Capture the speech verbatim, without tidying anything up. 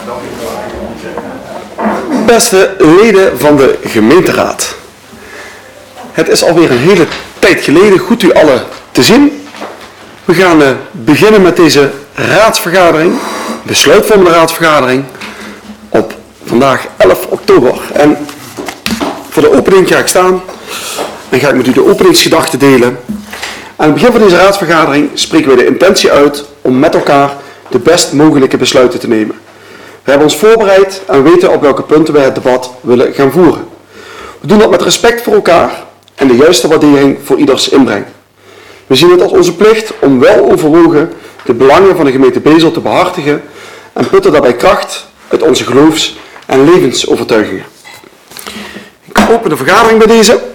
Beste leden van de gemeenteraad. Het is alweer een hele tijd geleden goed u allen te zien. We gaan uh, beginnen met deze raadsvergadering, besluitvormende raadsvergadering, op vandaag elf oktober. En voor de opening ga ik staan en ga ik met u de openingsgedachten delen. Aan het begin van deze raadsvergadering spreken wij de intentie uit om met elkaar de best mogelijke besluiten te nemen. We hebben ons voorbereid en weten op welke punten wij het debat willen gaan voeren. We doen dat met respect voor elkaar en de juiste waardering voor ieders inbreng. We zien het als onze plicht om wel overwogen de belangen van de gemeente Bezel te behartigen en putten daarbij kracht uit onze geloofs- en levensovertuigingen. Ik open de vergadering bij deze.